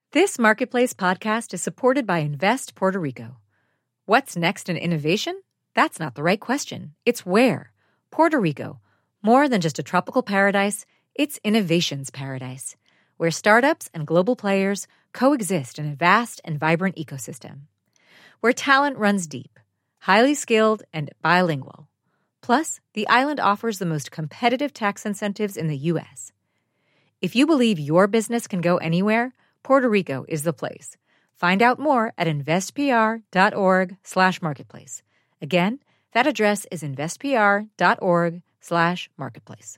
This Marketplace podcast is supported by Invest Puerto Rico. What's next in innovation? That's not the right question. It's where. Puerto Rico. More than just a tropical paradise, it's innovation's paradise, where startups and global players coexist in a vast and vibrant ecosystem. Where talent runs deep, highly skilled, and bilingual. Plus, the island offers the most competitive tax incentives in the U.S. If you believe your business can go anywhere, Puerto Rico is the place. Find out more at investpr.org/marketplace. Again, that address is investpr.org/marketplace.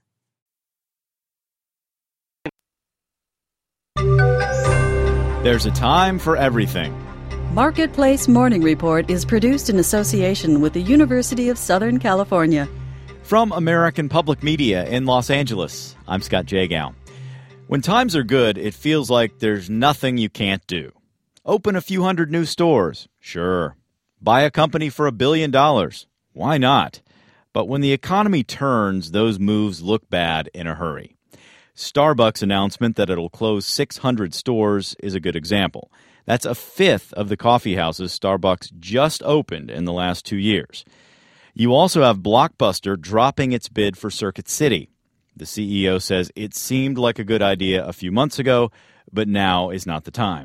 There's a time for everything. Marketplace Morning Report is produced in association with the University of Southern California. From American Public Media in Los Angeles, I'm Scott Jagow. When times are good, it feels like there's nothing you can't do. Open a few hundred new stores, sure. Buy a company for $1 billion, why not? But when the economy turns, those moves look bad in a hurry. Starbucks' announcement that it'll close 600 stores is a good example. That's a fifth of the coffee houses Starbucks just opened in the last 2 years. You also have Blockbuster dropping its bid for Circuit City. The CEO says it seemed like a good idea a few months ago, but now is not the time.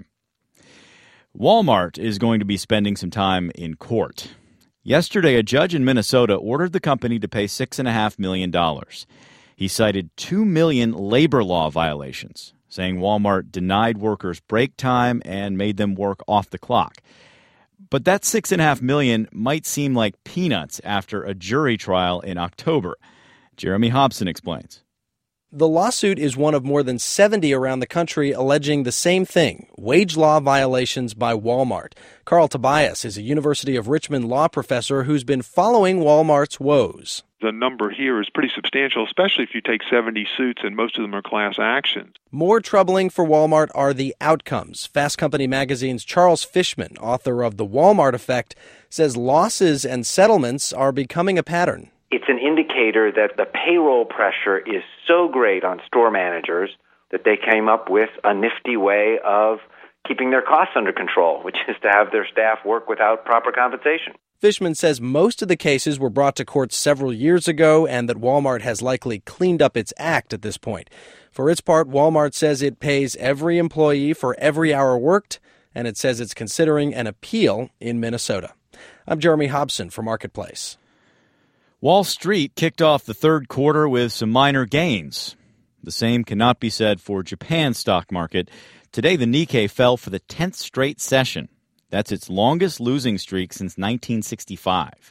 Walmart is going to be spending some time in court. Yesterday, a judge in Minnesota ordered the company to pay $6.5 million. He cited 2 million labor law violations, saying Walmart denied workers break time and made them work off the clock. But that $6.5 million might seem like peanuts after a jury trial in October. Jeremy Hobson explains. The lawsuit is one of more than 70 around the country alleging the same thing, wage law violations by Walmart. Carl Tobias is a University of Richmond law professor who's been following Walmart's woes. The number here is pretty substantial, especially if you take 70 suits, and most of them are class actions. More troubling for Walmart are the outcomes. Fast Company magazine's Charles Fishman, author of The Walmart Effect, says losses and settlements are becoming a pattern. It's an indicator that the payroll pressure is so great on store managers that they came up with a nifty way of keeping their costs under control, which is to have their staff work without proper compensation. Fishman says most of the cases were brought to court several years ago and that Walmart has likely cleaned up its act at this point. For its part, Walmart says it pays every employee for every hour worked, and it says it's considering an appeal in Minnesota. I'm Jeremy Hobson for Marketplace. Wall Street kicked off the third quarter with some minor gains. The same cannot be said for Japan's stock market. Today, the Nikkei fell for the 10th straight session. That's its longest losing streak since 1965.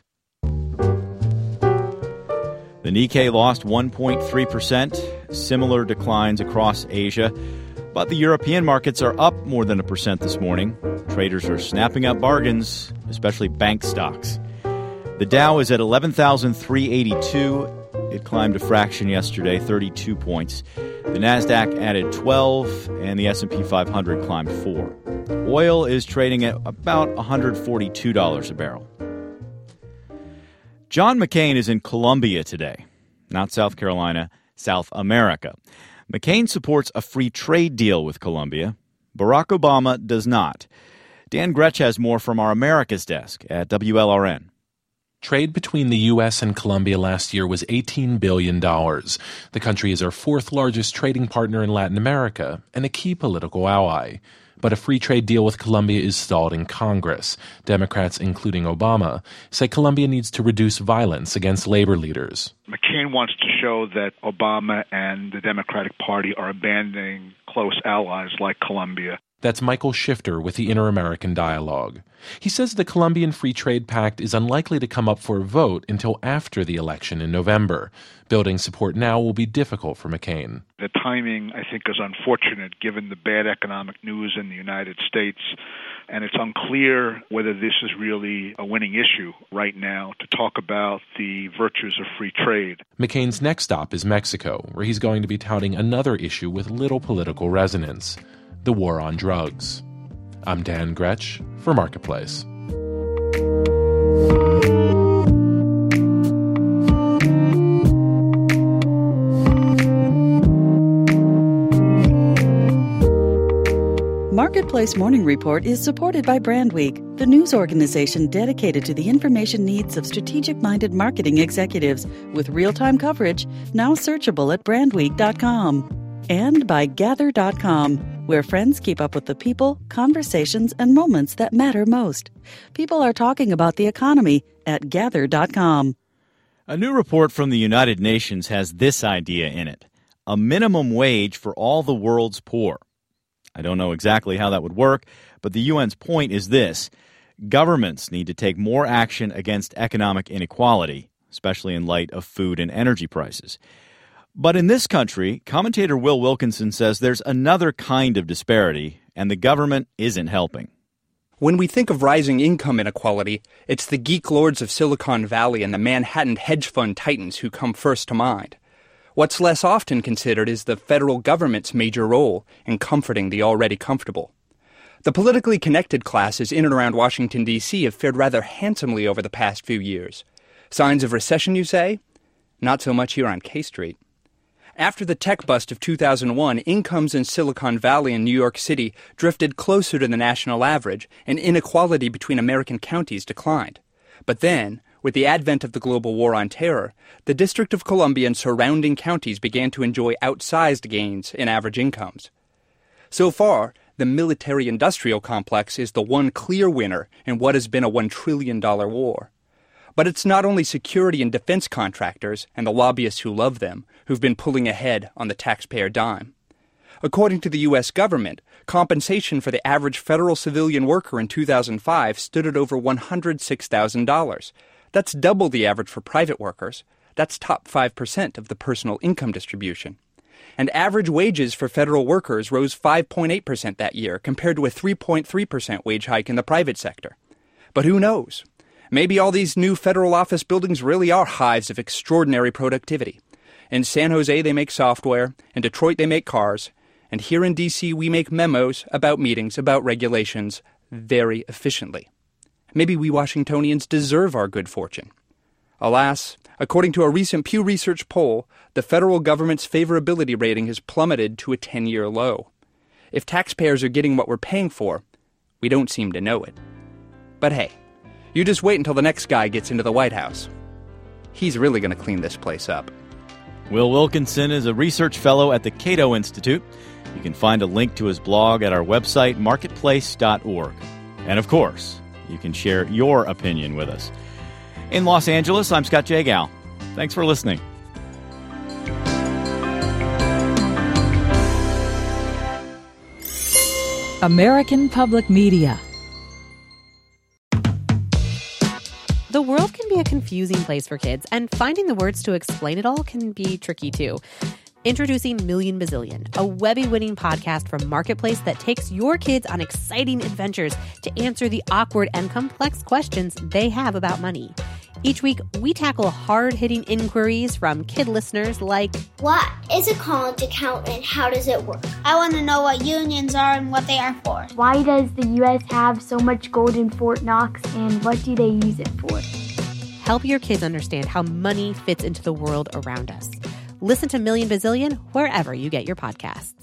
The Nikkei lost 1.3%, similar declines across Asia. But the European markets are up more than 1% this morning. Traders are snapping up bargains, especially bank stocks. The Dow is at 11,382. It climbed a fraction yesterday, 32 points. The Nasdaq added 12, and the S&P 500 climbed 4. Oil is trading at about $142 a barrel. John McCain is in Colombia today, not South Carolina, South America. McCain supports a free trade deal with Colombia. Barack Obama does not. Dan Gretsch has more from our Americas desk at WLRN. Trade between the U.S. and Colombia last year was $18 billion. The country is our fourth largest trading partner in Latin America and a key political ally. But a free trade deal with Colombia is stalled in Congress. Democrats, including Obama, say Colombia needs to reduce violence against labor leaders. McCain wants to show that Obama and the Democratic Party are abandoning close allies like Colombia. That's Michael Shifter with the Inter-American Dialogue. He says the Colombian Free Trade Pact is unlikely to come up for a vote until after the election in November. Building support now will be difficult for McCain. The timing, I think, is unfortunate given the bad economic news in the United States, and it's unclear whether this is really a winning issue right now to talk about the virtues of free trade. McCain's next stop is Mexico, where he's going to be touting another issue with little political resonance: the war on drugs. I'm Dan Gretsch for Marketplace. Marketplace Morning Report is supported by Brandweek, the news organization dedicated to the information needs of strategic-minded marketing executives with real-time coverage, now searchable at brandweek.com. And by Gather.com, where friends keep up with the people, conversations, and moments that matter most. People are talking about the economy at Gather.com. A new report from the United Nations has this idea in it: a minimum wage for all the world's poor. I don't know exactly how that would work, but the UN's point is this: governments need to take more action against economic inequality, especially in light of food and energy prices. But in this country, commentator Will Wilkinson says there's another kind of disparity, and the government isn't helping. When we think of rising income inequality, it's the geek lords of Silicon Valley and the Manhattan hedge fund titans who come first to mind. What's less often considered is the federal government's major role in comforting the already comfortable. The politically connected classes in and around Washington, D.C. have fared rather handsomely over the past few years. Signs of recession, you say? Not so much here on K Street. After the tech bust of 2001, incomes in Silicon Valley and New York City drifted closer to the national average, and inequality between American counties declined. But then, with the advent of the global war on terror, the District of Columbia and surrounding counties began to enjoy outsized gains in average incomes. So far, the military-industrial complex is the one clear winner in what has been a $1 trillion war. But it's not only security and defense contractors and the lobbyists who love them who've been pulling ahead on the taxpayer dime. According to the U.S. government, compensation for the average federal civilian worker in 2005 stood at over $106,000. That's double the average for private workers. That's top 5% of the personal income distribution. And average wages for federal workers rose 5.8% that year, compared to a 3.3% wage hike in the private sector. But who knows? Maybe all these new federal office buildings really are hives of extraordinary productivity. In San Jose, they make software. In Detroit, they make cars. And here in D.C., we make memos about meetings, about regulations, very efficiently. Maybe we Washingtonians deserve our good fortune. Alas, according to a recent Pew Research poll, the federal government's favorability rating has plummeted to a 10-year low. If taxpayers are getting what we're paying for, we don't seem to know it. But hey, you just wait until the next guy gets into the White House. He's really going to clean this place up. Will Wilkinson is a research fellow at the Cato Institute. You can find a link to his blog at our website, marketplace.org. And of course, you can share your opinion with us. In Los Angeles, I'm Scott Jagow. Thanks for listening. American Public Media. The world can be a confusing place for kids, and finding the words to explain it all can be tricky too. Introducing Million Bazillion, a Webby-winning podcast from Marketplace that takes your kids on exciting adventures to answer the awkward and complex questions they have about money. Each week, we tackle hard-hitting inquiries from kid listeners like, what is a college account and how does it work? I want to know what unions are and what they are for. Why does the U.S. have so much gold in Fort Knox and what do they use it for? Help your kids understand how money fits into the world around us. Listen to Million Bazillion wherever you get your podcasts.